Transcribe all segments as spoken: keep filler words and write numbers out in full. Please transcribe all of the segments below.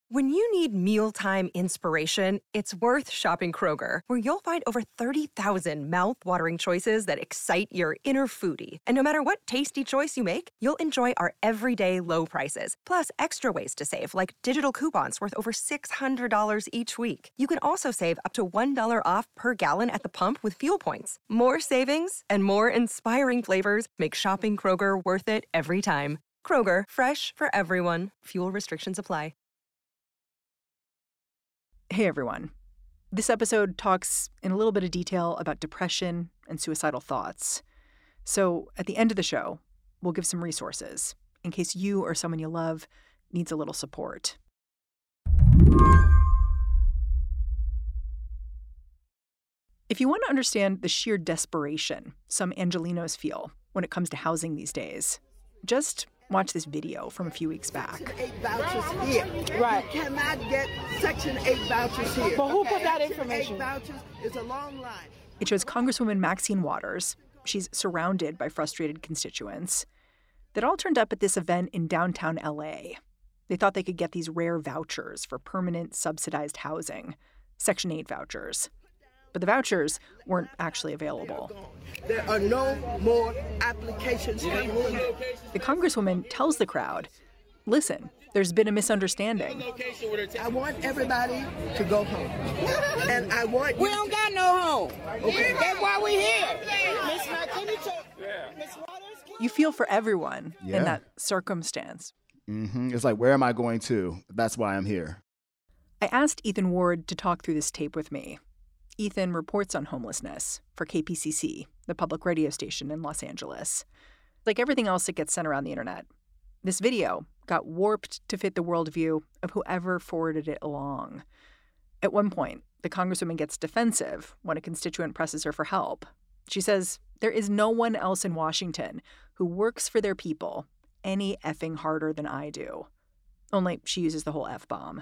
When you need mealtime inspiration, it's worth shopping Kroger, where you'll find over thirty thousand mouth-watering choices that excite your inner foodie. And no matter what tasty choice you make, you'll enjoy our everyday low prices, plus extra ways to save, like digital coupons worth over six hundred dollars each week. You can also save up to one dollar off per gallon at the pump with fuel points. More savings and more inspiring flavors make shopping Kroger worth it every time. Kroger, fresh for everyone. Fuel restrictions apply. Hey, everyone. This episode talks in a little bit of detail about depression and suicidal thoughts. So at the end of the show, we'll give some resources in case you or someone you love needs a little support. If you want to understand the sheer desperation some Angelenos feel when it comes to housing these days, just watch this video from a few weeks back. Section eight vouchers here. Right. You cannot get Section eight vouchers here. But who put that Section information? eight vouchers is a long line. It shows Congresswoman Maxine Waters. She's surrounded by frustrated constituents that all turned up at this event in downtown L A. They thought they could get these rare vouchers for permanent subsidized housing, Section eight vouchers. But the vouchers weren't actually available. There are no more applications coming in. The Congresswoman tells the crowd, listen, there's been a misunderstanding. I want everybody to go home. And I want We you don't got no home. Okay. That's why we here. Miss Knight, can you talk? Miss Waters, can You feel for everyone Yeah. in that circumstance. Mm-hmm. It's like, where am I going to? That's why I'm here. I asked Ethan Ward to talk through this tape with me. Ethan reports on homelessness for K P C C, the public radio station in Los Angeles. Like everything else that gets sent around the internet, this video got warped to fit the worldview of whoever forwarded it along. At one point, the Congresswoman gets defensive when a constituent presses her for help. She says there is no one else in Washington who works for their people any effing harder than I do. Only she uses the whole F-bomb.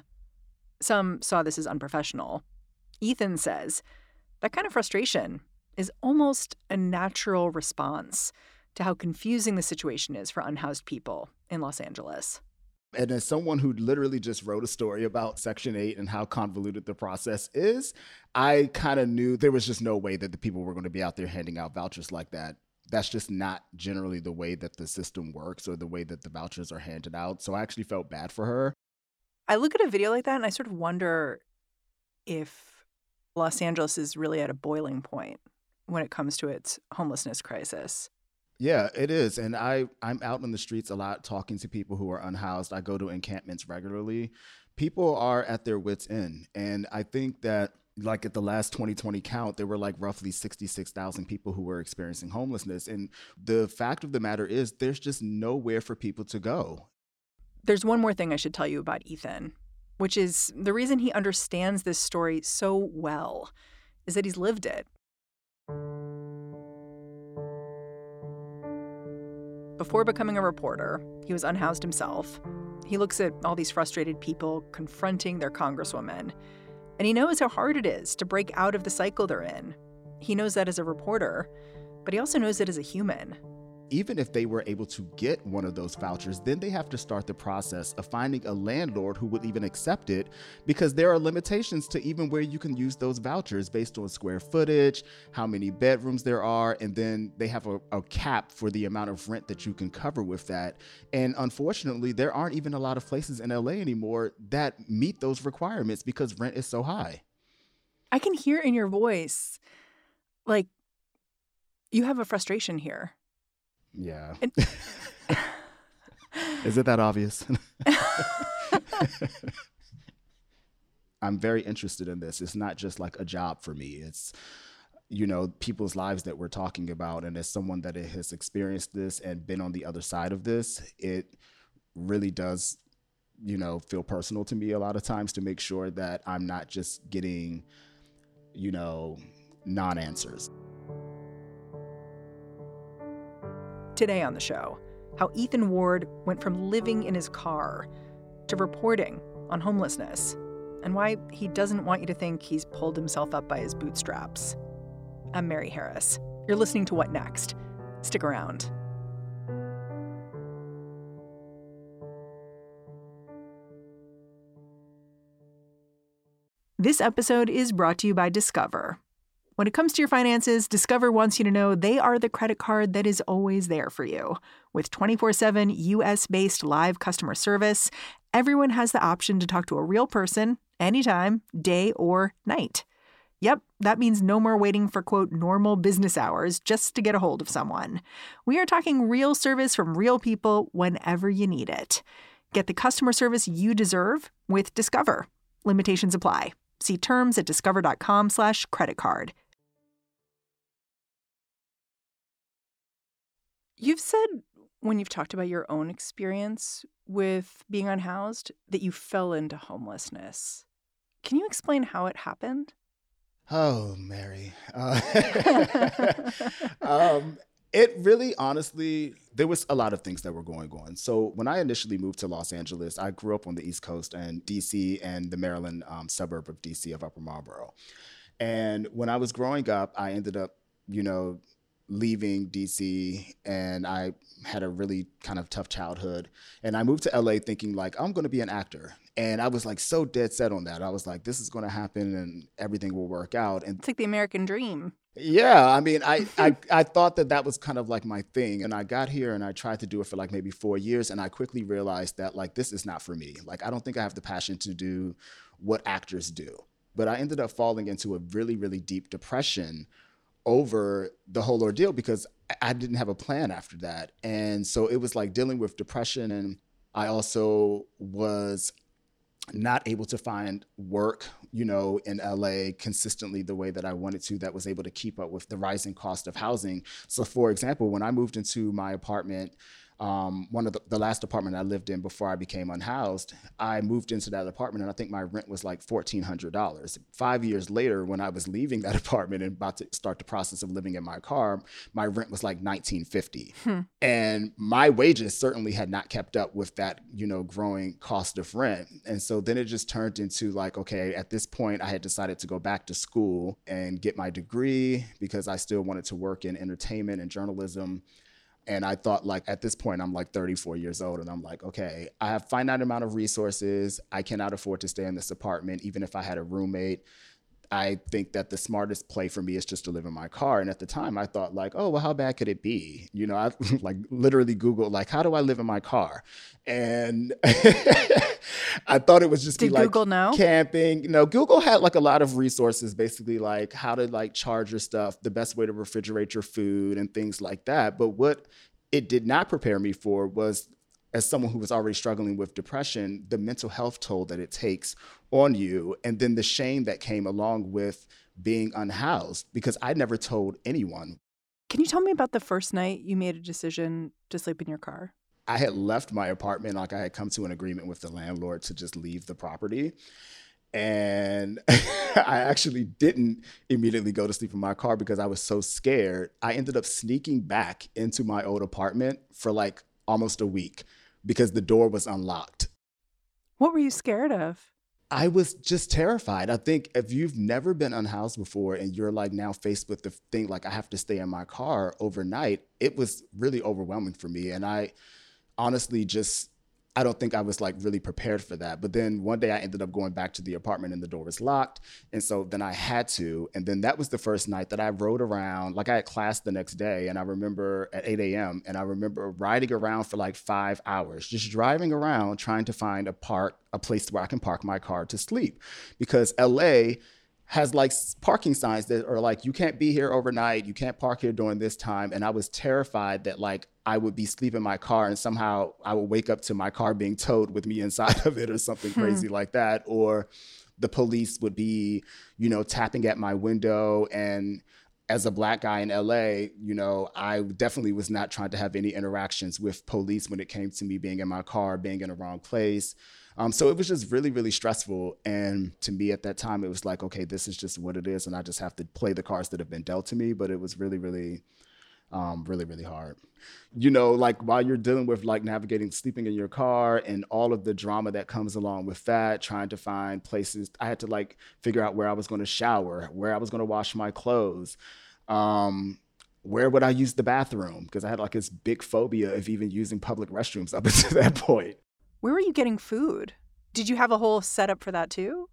Some saw this as unprofessional. Ethan says that kind of frustration is almost a natural response to how confusing the situation is for unhoused people in Los Angeles. And as someone who literally just wrote a story about Section eight and how convoluted the process is, I kind of knew there was just no way that the people were going to be out there handing out vouchers like that. That's just not generally the way that the system works or the way that the vouchers are handed out. So I actually felt bad for her. I look at a video like that and I sort of wonder if Los Angeles is really at a boiling point when it comes to its homelessness crisis. Yeah, it is. And I, I'm out in the streets a lot talking to people who are unhoused. I go to encampments regularly. People are at their wits' end. And I think that like at the last twenty twenty count, there were like roughly sixty-six thousand people who were experiencing homelessness. And the fact of the matter is there's just nowhere for people to go. There's one more thing I should tell you about Ethan, which is the reason he understands this story so well is that he's lived it. Before becoming a reporter, he was unhoused himself. He looks at all these frustrated people confronting their congresswoman, and he knows how hard it is to break out of the cycle they're in. He knows that as a reporter, but he also knows it as a human. Even if they were able to get one of those vouchers, then they have to start the process of finding a landlord who would even accept it, because there are limitations to even where you can use those vouchers based on square footage, how many bedrooms there are, and then they have a, a cap for the amount of rent that you can cover with that. And unfortunately, there aren't even a lot of places in L A anymore that meet those requirements because rent is so high. I can hear in your voice, like, you have a frustration here. Yeah. And- Is it that obvious? I'm very interested in this. It's not just like a job for me. It's, you know, people's lives that we're talking about. And as someone that has experienced this and been on the other side of this, it really does, you know, feel personal to me a lot of times to make sure that I'm not just getting, you know, non-answers. Today on the show, how Ethan Ward went from living in his car to reporting on homelessness, and why he doesn't want you to think he's pulled himself up by his bootstraps. I'm Mary Harris. You're listening to What Next? Stick around. This episode is brought to you by Discover. When it comes to your finances, Discover wants you to know they are the credit card that is always there for you. With twenty-four seven U S-based live customer service, everyone has the option to talk to a real person anytime, day or night. Yep, that means no more waiting for, quote, normal business hours just to get a hold of someone. We are talking real service from real people whenever you need it. Get the customer service you deserve with Discover. Limitations apply. See terms at discover.com slash credit card. You've said when you've talked about your own experience with being unhoused that you fell into homelessness. Can you explain how it happened? Oh, Mary. Uh, um, it really, honestly, there was a lot of things that were going on. So when I initially moved to Los Angeles, I grew up on the East Coast and D C and the Maryland um, suburb of D C of Upper Marlboro. And when I was growing up, I ended up, you know, leaving D C and I had a really kind of tough childhood. And I moved to L A thinking like, I'm going to be an actor. And I was like so dead set on that. I was like, this is going to happen and everything will work out. And it's like the American dream. Yeah. I mean, I, I, I thought that that was kind of like my thing. And I got here and I tried to do it for like maybe four years. And I quickly realized that like, this is not for me. Like, I don't think I have the passion to do what actors do. But I ended up falling into a really, really deep depression over the whole ordeal because I didn't have a plan after that. And so it was like dealing with depression. And I also was not able to find work, you know, in L A consistently the way that I wanted to, that was able to keep up with the rising cost of housing. So for example, when I moved into my apartment, um, one of the, the last apartment I lived in before I became unhoused, I moved into that apartment and I think my rent was like fourteen hundred dollars. Five years later, when I was leaving that apartment and about to start the process of living in my car, my rent was like nineteen fifty. Hmm. And my wages certainly had not kept up with that, you know, growing cost of rent. And so then it just turned into like, okay, at this point I had decided to go back to school and get my degree because I still wanted to work in entertainment and journalism. And I thought like at this point, I'm like thirty-four years old and I'm like, okay, I have finite amount of resources. I cannot afford to stay in this apartment. Even if I had a roommate, I think that the smartest play for me is just to live in my car. And at the time I thought like, oh, well, how bad could it be? You know, I like literally Googled like, how do I live in my car? And I thought it was just Did be like Google know? Camping. You know, Google had like a lot of resources, basically like how to like charge your stuff, the best way to refrigerate your food and things like that. But what it did not prepare me for was, as someone who was already struggling with depression, the mental health toll that it takes on you, and then the shame that came along with being unhoused, because I never told anyone. Can you tell me about the first night you made a decision to sleep in your car? I had left my apartment, like I had come to an agreement with the landlord to just leave the property. And I actually didn't immediately go to sleep in my car because I was so scared. I ended up sneaking back into my old apartment for like almost a week because the door was unlocked. What were you scared of? I was just terrified. I think if you've never been unhoused before and you're like now faced with the thing, like I have to stay in my car overnight, it was really overwhelming for me. And I honestly just, I don't think I was like really prepared for that. But then one day I ended up going back to the apartment and the door was locked. And so then I had to. And then that was the first night that I rode around. Like I had class the next day and I remember at eight a.m. and I remember riding around for like five hours, just driving around trying to find a park, a place where I can park my car to sleep. Because L A has like parking signs that are like, you can't be here overnight. You can't park here during this time. And I was terrified that like I would be sleeping in my car and somehow I would wake up to my car being towed with me inside of it or something hmm. crazy like that. Or the police would be, you know, tapping at my window. And as a Black guy in L A, you know, I definitely was not trying to have any interactions with police when it came to me being in my car, being in the wrong place. Um, so it was just really, really stressful. And to me at that time, it was like, okay, this is just what it is. And I just have to play the cards that have been dealt to me. But it was really, really, um, really, really hard. You know, like while you're dealing with like navigating sleeping in your car and all of the drama that comes along with that, trying to find places, I had to like figure out where I was going to shower, where I was going to wash my clothes. Um, where would I use the bathroom? Because I had like this big phobia of even using public restrooms up until that point. Where were you getting food? Did you have a whole setup for that too?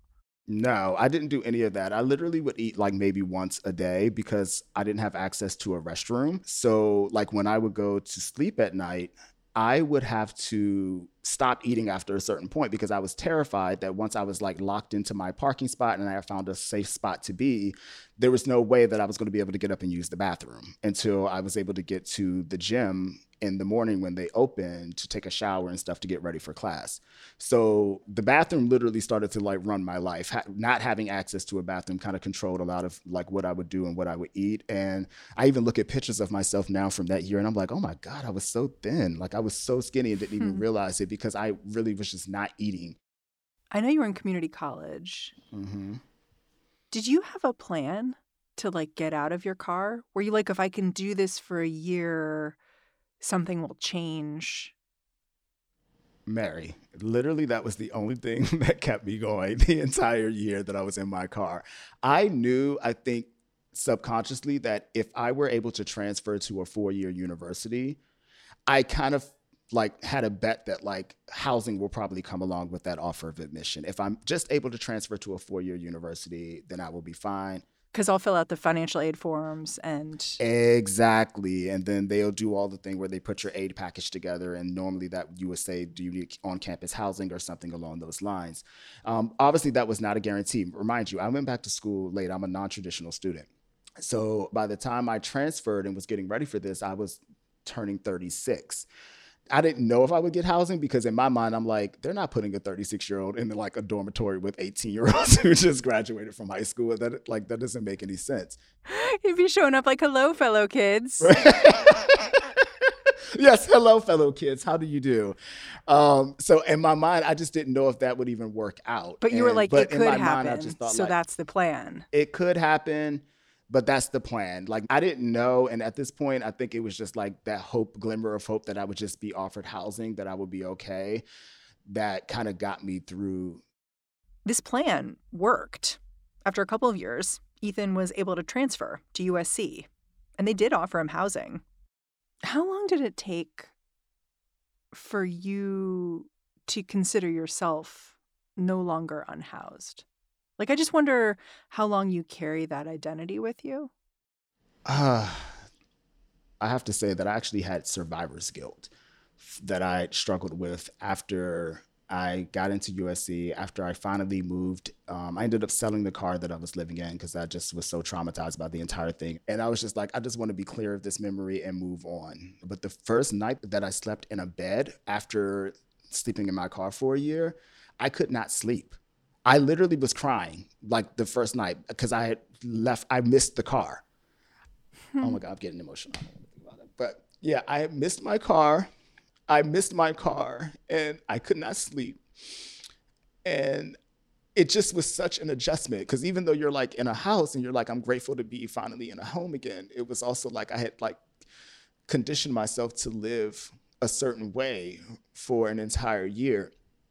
No, I didn't do any of that. I literally would eat like maybe once a day because I didn't have access to a restroom. So, like, when I would go to sleep at night, I would have to stop eating after a certain point because I was terrified that once I was like locked into my parking spot and I found a safe spot to be, there was no way that I was going to be able to get up and use the bathroom until I was able to get to the gym in the morning when they opened to take a shower and stuff to get ready for class. So the bathroom literally started to like run my life. Ha- not having access to a bathroom kind of controlled a lot of like what I would do and what I would eat. And I even look at pictures of myself now from that year and I'm like, oh my God, I was so thin. Like I was so skinny and didn't even hmm. realize it because I really was just not eating. I know you were in community college. Mm-hmm. Did you have a plan to like get out of your car? Were you like, if I can do this for a year, something will change? Mary, literally that was the only thing that kept me going the entire year that I was in my car. I knew, I think subconsciously, that if I were able to transfer to a four-year university, I kind of like had a bet that like housing will probably come along with that offer of admission. If I'm just able to transfer to a four-year university, then I will be fine. Because I'll fill out the financial aid forms and... Exactly. And then they'll do all the thing where they put your aid package together. And normally that you would say, do you need on-campus housing or something along those lines? Um, obviously, that was not a guarantee. Remind you, I went back to school late. I'm a non-traditional student. So by the time I transferred and was getting ready for this, I was turning thirty-six. I didn't know if I would get housing because in my mind, I'm like, they're not putting a thirty-six-year-old in like a dormitory with eighteen-year-olds who just graduated from high school. That like that doesn't make any sense. You'd be showing up like, hello, fellow kids. Yes, hello, fellow kids. How do you do? Um, so in my mind, I just didn't know if that would even work out. But you and, were like, it could happen. Mind, I just thought, so like, that's the plan. It could happen. But that's the plan. Like, I didn't know. And at this point, I think it was just like that hope, glimmer of hope that I would just be offered housing, that I would be okay. That kind of got me through. This plan worked. After a couple of years, Ethan was able to transfer to U S C, and they did offer him housing. How long did it take for you to consider yourself no longer unhoused? Like, I just wonder how long you carry that identity with you. Uh, I have to say that I actually had survivor's guilt that I struggled with after I got into U S C, after I finally moved. Um, I ended up selling the car that I was living in because I just was so traumatized by the entire thing. And I was just like, I just want to be clear of this memory and move on. But the first night that I slept in a bed after sleeping in my car for a year, I could not sleep. I literally was crying like the first night because I had left, I missed the car. Hmm. Oh my God, I'm getting emotional. But yeah, I missed my car. I missed my car and I could not sleep. And it just was such an adjustment because even though you're like in a house and you're like, I'm grateful to be finally in a home again, it was also like I had like conditioned myself to live a certain way for an entire year.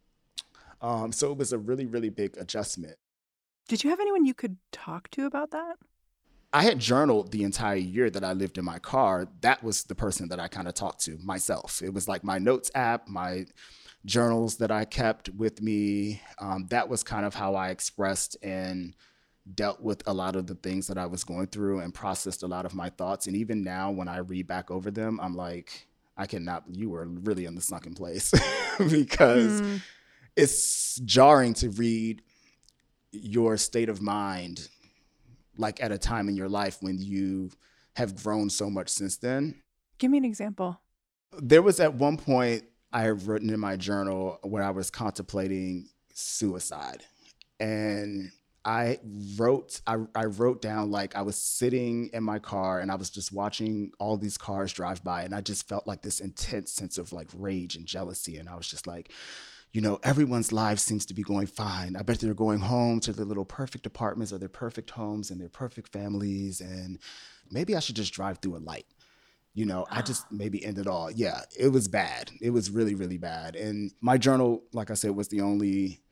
Um, so it was a really, really big adjustment. Did you have anyone you could talk to about that? I had journaled the entire year that I lived in my car. That was the person that I kind of talked to, myself. It was like my notes app, my journals that I kept with me. Um, that was kind of how I expressed and dealt with a lot of the things that I was going through and processed a lot of my thoughts. And even now when I read back over them, I'm like, I cannot, you were really in the sunken place because... Mm. It's jarring to read your state of mind, like at a time in your life when you have grown so much since then. Give me an example. There was at one point I had written in my journal where I was contemplating suicide. And I wrote, I, I wrote down like I was sitting in my car and I was just watching all these cars drive by. And I just felt like this intense sense of like rage and jealousy. And I was just like, you know, everyone's lives seems to be going fine. I bet they're going home to their little perfect apartments or their perfect homes and their perfect families. And maybe I should just drive through a light. You know, I just maybe end it all. Yeah, it was bad. It was really, really bad. And my journal, like I said, was the only,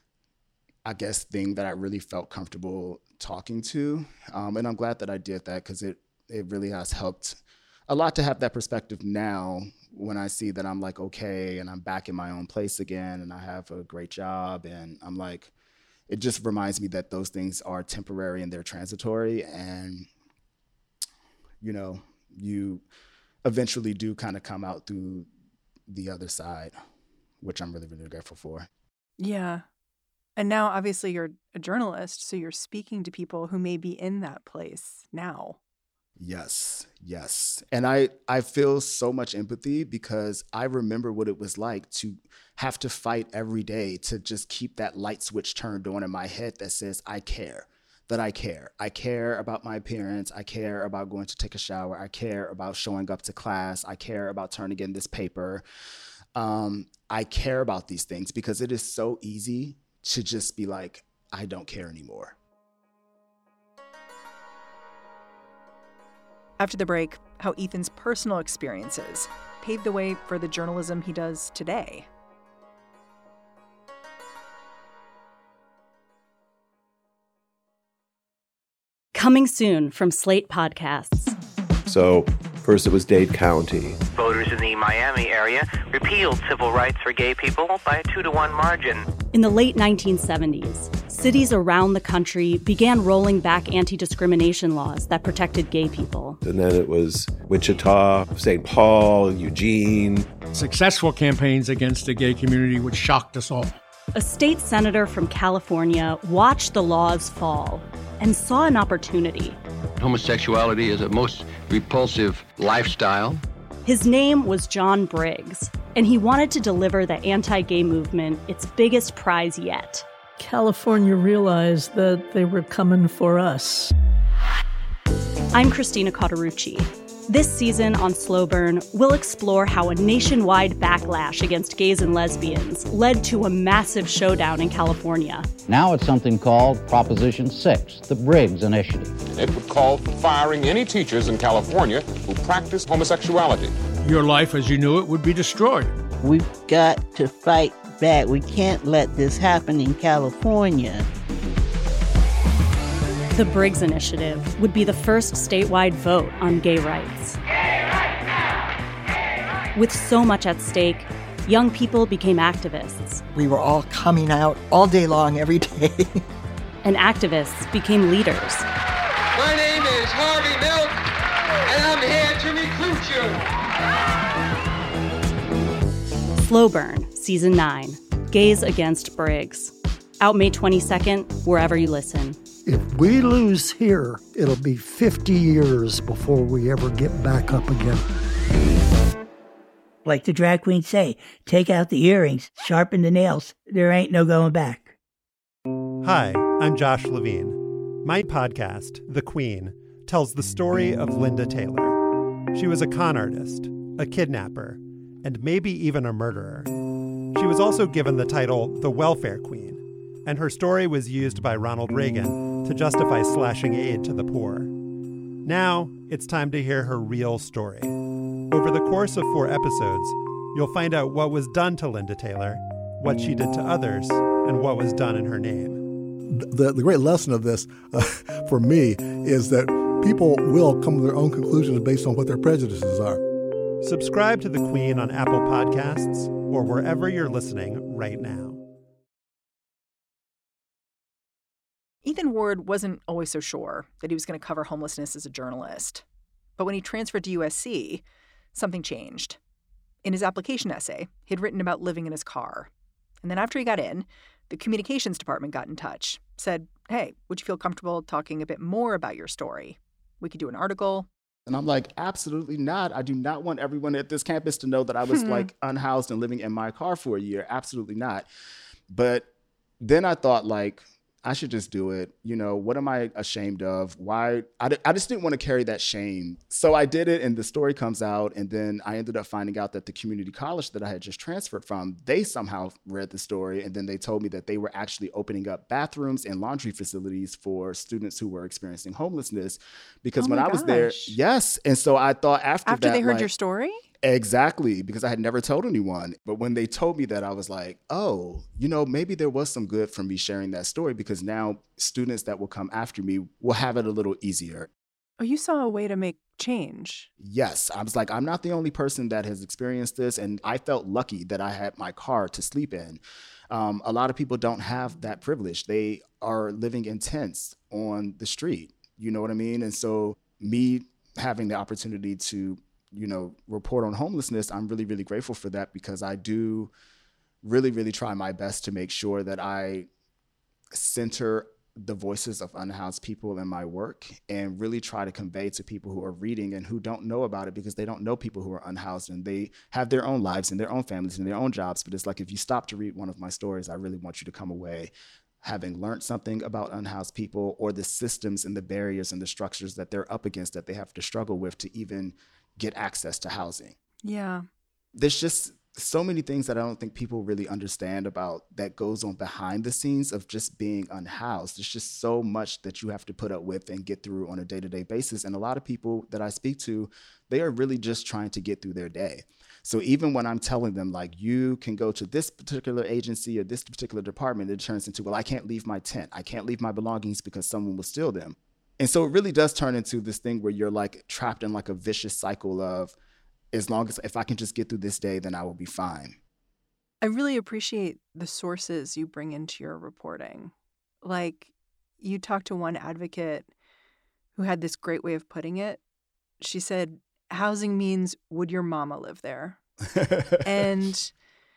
I guess, thing that I really felt comfortable talking to. Um, and I'm glad that I did that because it, it really has helped a lot to have that perspective now when I see that I'm like, okay, and I'm back in my own place again and I have a great job and I'm like, it just reminds me that those things are temporary and they're transitory. And, you know, you eventually do kind of come out through the other side, which I'm really, really grateful for. Yeah. And now, obviously, you're a journalist, so you're speaking to people who may be in that place now. Yes, yes. And I, I feel so much empathy because I remember what it was like to have to fight every day to just keep that light switch turned on in my head that says, I care, that I care. I care about my appearance. I care about going to take a shower. I care about showing up to class. I care about turning in this paper. Um, I care about these things because it is so easy to just be like, I don't care anymore. After the break, how Ethan's personal experiences paved the way for the journalism he does today. Coming soon from Slate Podcasts. So, first it was Dade County. Voters in the Miami area repealed civil rights for gay people by a two to one margin. In the late nineteen seventies, cities around the country began rolling back anti-discrimination laws that protected gay people. And then it was Wichita, Saint Paul, Eugene. Successful campaigns against the gay community, which shocked us all. A state senator from California watched the laws fall and saw an opportunity. Homosexuality is a most repulsive lifestyle. His name was John Briggs, and he wanted to deliver the anti-gay movement its biggest prize yet. California realized that they were coming for us. I'm Christina Cauterucci. This season on Slow Burn, we'll explore how a nationwide backlash against gays and lesbians led to a massive showdown in California. Now it's something called Proposition six, the Briggs Initiative. It would call for firing any teachers in California who practice homosexuality. Your life as you knew it would be destroyed. We've got to fight back. We can't let this happen in California. The Briggs Initiative would be the first statewide vote on gay rights. Gay rights now! Gay rights! With so much at stake, young people became activists. We were all coming out all day long, every day. And activists became leaders. My name is Harvey Milk, and I'm here to recruit you. Slow Burn, Season nine, Gays Against Briggs. Out May twenty-second, wherever you listen. If we lose here, it'll be fifty years before we ever get back up again. Like the drag queens say, take out the earrings, sharpen the nails. There ain't no going back. Hi, I'm Josh Levine. My podcast, The Queen, tells the story of Linda Taylor. She was a con artist, a kidnapper, and maybe even a murderer. She was also given the title the Welfare Queen, and her story was used by Ronald Reagan to justify slashing aid to the poor. Now, it's time to hear her real story. Over the course of four episodes, you'll find out what was done to Linda Taylor, what she did to others, and what was done in her name. The, the great lesson of this, uh, for me, is that people will come to their own conclusions based on what their prejudices are. Subscribe to The Queen on Apple Podcasts or wherever you're listening right now. Ethan Ward wasn't always so sure that he was going to cover homelessness as a journalist. But when he transferred to U S C, something changed. In his application essay, he'd written about living in his car. And then after he got in, the communications department got in touch, said, hey, would you feel comfortable talking a bit more about your story? We could do an article. And I'm like, absolutely not. I do not want everyone at this campus to know that I was like unhoused and living in my car for a year. Absolutely not. But then I thought, like, I should just do it. You know, what am I ashamed of? Why? I, I just didn't want to carry that shame. So I did it, and the story comes out, and then I ended up finding out that the community college that I had just transferred from, they somehow read the story, and then they told me that they were actually opening up bathrooms and laundry facilities for students who were experiencing homelessness. Because oh when I gosh. was there, yes. And so I thought after, after that, they heard like, your story? Exactly, because I had never told anyone. But when they told me that, I was like, oh, you know, maybe there was some good from me sharing that story, because now students that will come after me will have it a little easier. Oh, you saw a way to make change. Yes. I was like, I'm not the only person that has experienced this. And I felt lucky that I had my car to sleep in. Um, a lot of people don't have that privilege. They are living in tents on the street. You know what I mean? And so me having the opportunity to, you know, report on homelessness, I'm really, really grateful for that, because I do really, really try my best to make sure that I center the voices of unhoused people in my work and really try to convey to people who are reading and who don't know about it, because they don't know people who are unhoused and they have their own lives and their own families and their own jobs. But it's like, if you stop to read one of my stories, I really want you to come away having learned something about unhoused people, or the systems and the barriers and the structures that they're up against that they have to struggle with to even get access to housing. Yeah. There's just so many things that I don't think people really understand about that goes on behind the scenes of just being unhoused. There's just so much that you have to put up with and get through on a day-to-day basis. And a lot of people that I speak to, they are really just trying to get through their day. So even when I'm telling them, like, you can go to this particular agency or this particular department, it turns into, well, I can't leave my tent. I can't leave my belongings because someone will steal them. And so it really does turn into this thing where you're like trapped in like a vicious cycle of, as long as if I can just get through this day, then I will be fine. I really appreciate the sources you bring into your reporting. Like, you talked to one advocate who had this great way of putting it. She said, housing means, would your mama live there? And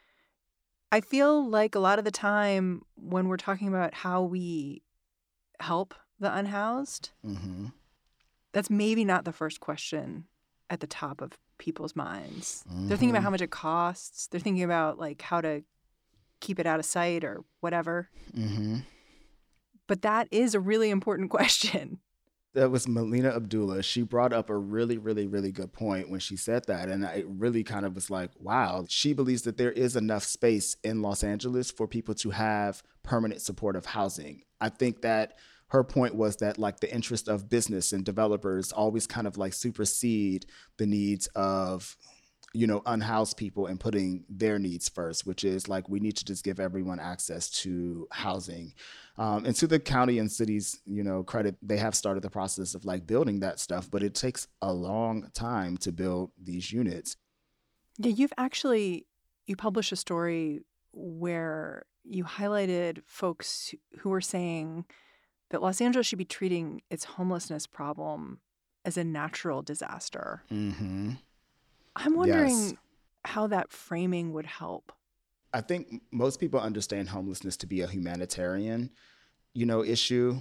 I feel like a lot of the time when we're talking about how we help the unhoused, mm-hmm. that's maybe not the first question at the top of people's minds. Mm-hmm. They're thinking about how much it costs. They're thinking about like how to keep it out of sight or whatever. Mm-hmm. But that is a really important question. That was Melina Abdullah. She brought up a really, really, really good point when she said that. And it really kind of was like, wow. She believes that there is enough space in Los Angeles for people to have permanent supportive housing. I think that her point was that like the interest of business and developers always kind of like supersede the needs of, you know, unhoused people and putting their needs first, which is like, we need to just give everyone access to housing. Um, and to the county and cities, you know, credit, they have started the process of like building that stuff, but it takes a long time to build these units. Yeah, you've actually, you published a story where you highlighted folks who were saying that Los Angeles should be treating its homelessness problem as a natural disaster. Mm-hmm. I'm wondering yes. how that framing would help. I think most people understand homelessness to be a humanitarian, you know, issue.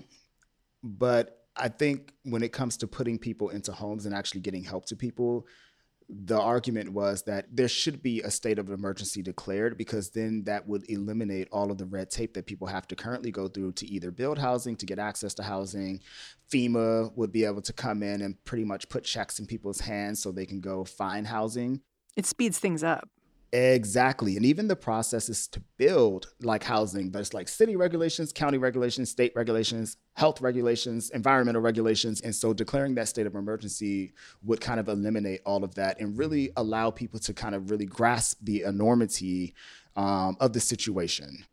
But I think when it comes to putting people into homes and actually getting help to people, the argument was that there should be a state of emergency declared, because then that would eliminate all of the red tape that people have to currently go through to either build housing, to get access to housing. FEMA would be able to come in and pretty much put checks in people's hands so they can go find housing. It speeds things up. Exactly. And even the processes to build like housing, there's like city regulations, county regulations, state regulations, health regulations, environmental regulations. And so declaring that state of emergency would kind of eliminate all of that and really allow people to kind of really grasp the enormity um, of the situation.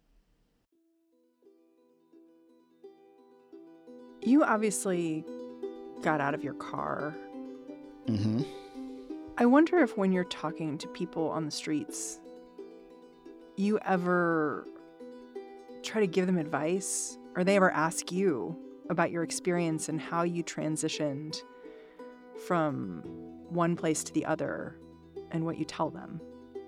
You obviously got out of your car. Mm-hmm. I wonder if when you're talking to people on the streets, you ever try to give them advice, or they ever ask you about your experience and how you transitioned from one place to the other and what you tell them.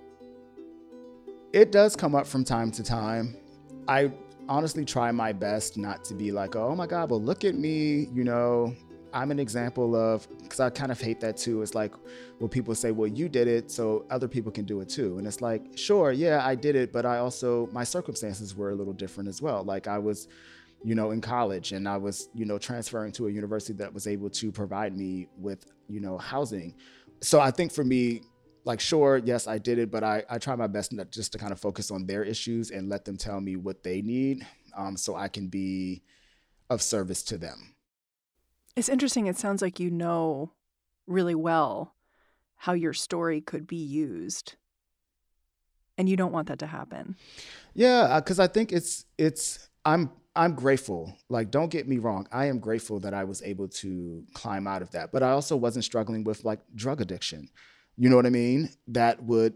It does come up from time to time. I honestly try my best not to be like, oh my God, well, look at me, you know, I'm an example of, because I kind of hate that too. It's like when people say, well, you did it, so other people can do it too. And it's like, sure, yeah, I did it, but I also, my circumstances were a little different as well. Like I was, you know, in college and I was, you know, transferring to a university that was able to provide me with, you know, housing. So I think for me, like, sure, yes, I did it, but I, I try my best not just to kind of focus on their issues and let them tell me what they need um, so I can be of service to them. It's interesting. It sounds like you know really well how your story could be used, and you don't want that to happen. Yeah, because I think it's it's I'm I'm grateful. Like, don't get me wrong. I am grateful that I was able to climb out of that. But I also wasn't struggling with like drug addiction. You know what I mean? That would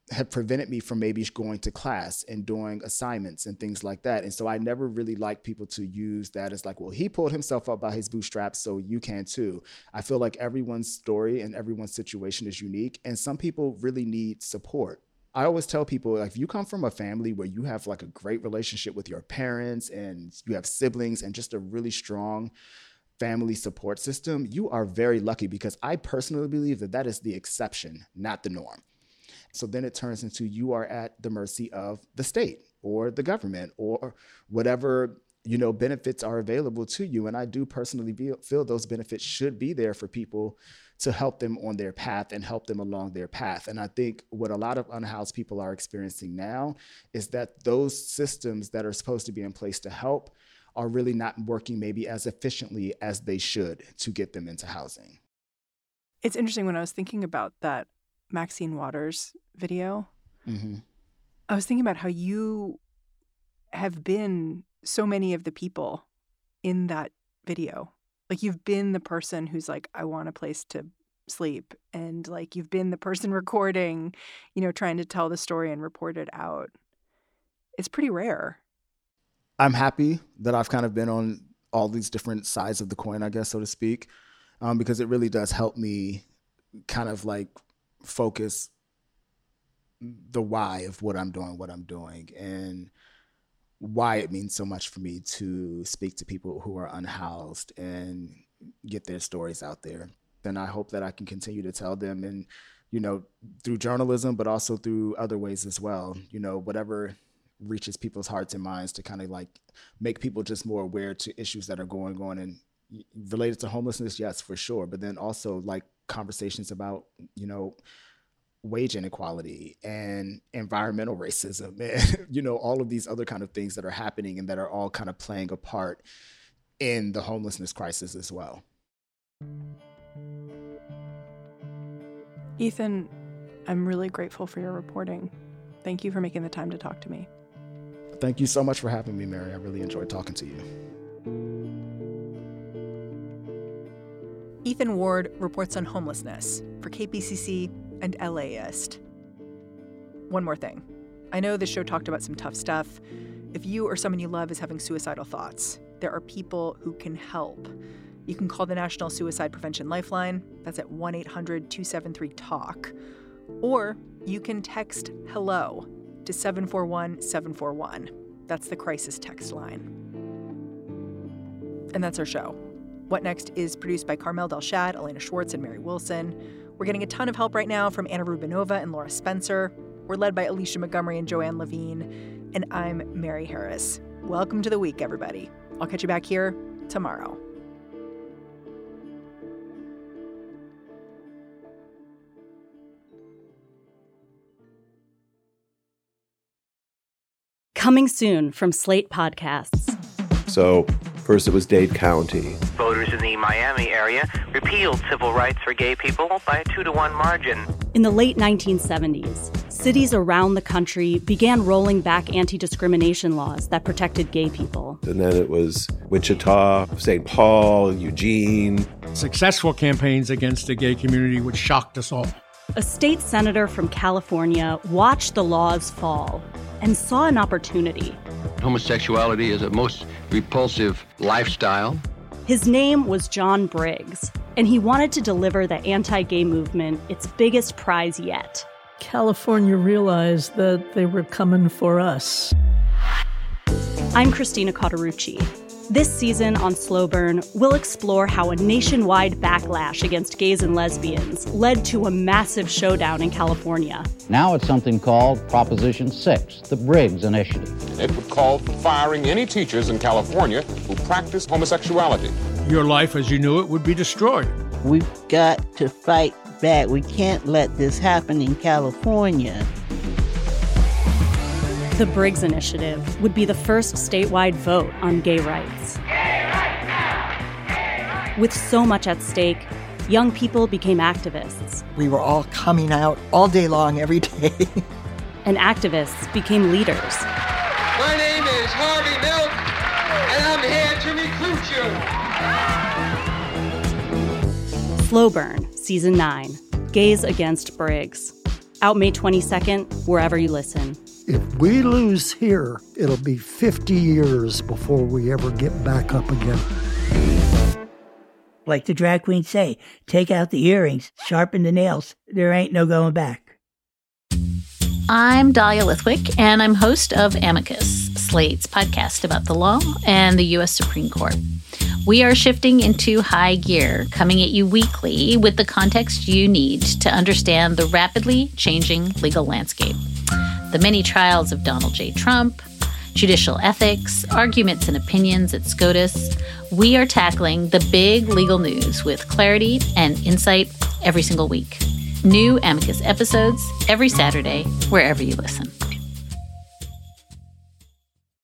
have prevented me from maybe going to class and doing assignments and things like that. And so I never really like people to use that as like, well, he pulled himself up by his bootstraps, so you can too. I feel like everyone's story and everyone's situation is unique, and some people really need support. I always tell people, like, if you come from a family where you have like a great relationship with your parents and you have siblings and just a really strong family support system, you are very lucky, because I personally believe that that is the exception, not the norm. So then it turns into you are at the mercy of the state or the government or whatever, you know, benefits are available to you. And I do personally be, feel those benefits should be there for people to help them on their path and help them along their path. And I think what a lot of unhoused people are experiencing now is that those systems that are supposed to be in place to help are really not working maybe as efficiently as they should to get them into housing. It's interesting, when I was thinking about that Maxine Waters video, mm-hmm. I was thinking about how you have been so many of the people in that video. Like, you've been the person who's like, I want a place to sleep. And like, you've been the person recording, you know, trying to tell the story and report it out. It's pretty rare. I'm happy that I've kind of been on all these different sides of the coin, I guess, so to speak, um, because it really does help me kind of like focus the why of what I'm doing, what I'm doing, and why it means so much for me to speak to people who are unhoused and get their stories out there. And I hope that I can continue to tell them, and, you know, through journalism, but also through other ways as well, you know, whatever reaches people's hearts and minds to kind of like make people just more aware to issues that are going on and related to homelessness. Yes, for sure. But then also like conversations about, you know, wage inequality and environmental racism and, you know, all of these other kind of things that are happening and that are all kind of playing a part in the homelessness crisis as well. Ethan, I'm really grateful for your reporting. Thank you for making the time to talk to me. Thank you so much for having me, Mary. I really enjoyed talking to you. Ethan Ward reports on homelessness for K P C C and LAist. One more thing. I know this show talked about some tough stuff. If you or someone you love is having suicidal thoughts, there are people who can help. You can call the National Suicide Prevention Lifeline. That's at one eight hundred two seven three talk. Or you can text HELLO to seven four one seven four one. That's the crisis text line. And that's our show. What Next is produced by Carmel Delshad, Elena Schwartz, and Mary Wilson. We're getting a ton of help right now from Anna Rubinova and Laura Spencer. We're led by Alicia Montgomery and Joanne Levine. And I'm Mary Harris. Welcome to the week, everybody. I'll catch you back here tomorrow. Coming soon from Slate Podcasts. So first it was Dade County. Voters in the Miami area repealed civil rights for gay people by a two to one margin. In the late nineteen seventies, cities around the country began rolling back anti-discrimination laws that protected gay people. And then it was Wichita, Saint Paul, Eugene. Successful campaigns against the gay community, which shocked us all. A state senator from California watched the laws fall and saw an opportunity. Homosexuality is a most repulsive lifestyle. His name was John Briggs, and he wanted to deliver the anti-gay movement its biggest prize yet. California realized that they were coming for us. I'm Christina Cauterucci. This season on Slow Burn, we'll explore how a nationwide backlash against gays and lesbians led to a massive showdown in California. Now it's something called Proposition six, the Briggs Initiative. It would call for firing any teachers in California who practice homosexuality. Your life as you knew it would be destroyed. We've got to fight back. We can't let this happen in California. The Briggs Initiative would be the first statewide vote on gay rights. Gay rights now! Gay rights! With so much at stake, young people became activists. We were all coming out all day long, every day. And activists became leaders. My name is Harvey Milk, and I'm here to recruit you. Slow Burn, Season nine, Gays Against Briggs. Out May twenty-second, wherever you listen. If we lose here, it'll be fifty years before we ever get back up again. Like the drag queens say, take out the earrings, sharpen the nails. There ain't no going back. I'm Dahlia Lithwick, and I'm host of Amicus, Slate's podcast about the law and the U S Supreme Court. We are shifting into high gear, coming at you weekly with the context you need to understand the rapidly changing legal landscape. The many trials of Donald J. Trump, judicial ethics, arguments and opinions at SCOTUS. We are tackling the big legal news with clarity and insight every single week. New Amicus episodes every Saturday, wherever you listen.